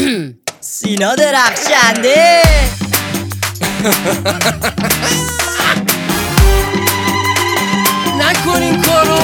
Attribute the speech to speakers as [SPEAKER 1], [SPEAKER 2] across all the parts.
[SPEAKER 1] سینا درخشنده.
[SPEAKER 2] نکن این کارو.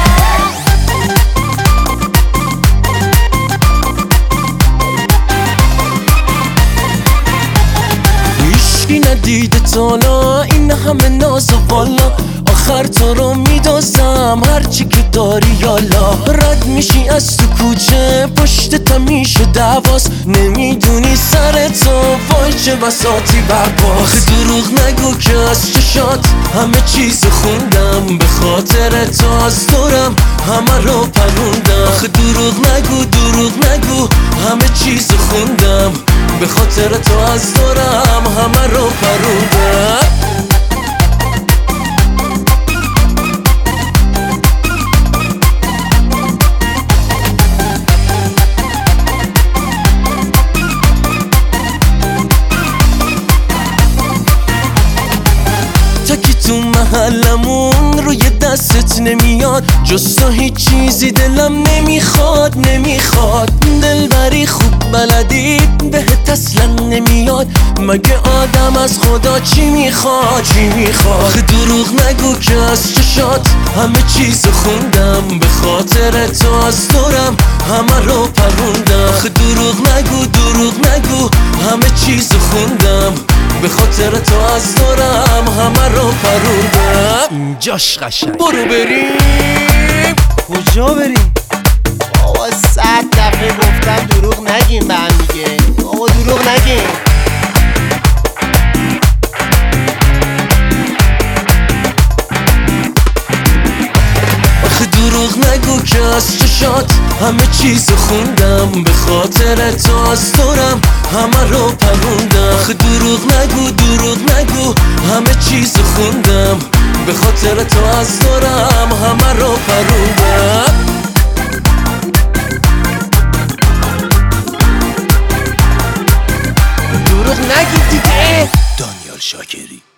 [SPEAKER 2] هیچکی ندیده تالا این همه ناز و بالا، آخر تو رو میدازم هرچی که داری یالا. رد میشی از تو کوچه پشت تا میشه دواست، نمیدونی سر تو وای چه بساطی برپاست. آخه دروغ نگو که از چشات همه چیز خوندم، به خاطر تو از دورم همه رو پروندم. آخه دروغ نگو همه چیز خوندم، به خاطر تو از دورم همه رو پروندم. تا که تو محلمون روی دستت نمیاد، جز تو هیچ چیزی دلم نمیخواد. دلبری خوب بلدی بهت اصلا نمیاد، مگه آدم از خدا چی میخواد؟ آخه دروغ نگو که از چشات همه چیز خوندم، به خاطر تو از دورم همه رو پروندم. آخه دروغ نگو همه چیز خوندم، به خاطر تو از دورم همه رو پروندم. اینجاش قشنگ. برو بریم.
[SPEAKER 3] کجا بریم؟ بابا 100 دفعه گفتم دروغ نگیم به هم دیگه. بابا دروغ نگیم.
[SPEAKER 2] آخه دروغ نگو که از چشات همه چیز خوندم، به خاطر تو از دورم همه رو پروندم. آخه دروغ نگو همه چیز خوندم، به خاطر تو از دورم همه رو پروندم.
[SPEAKER 3] دروغ نگید دیگه.
[SPEAKER 2] دانیال شاکری.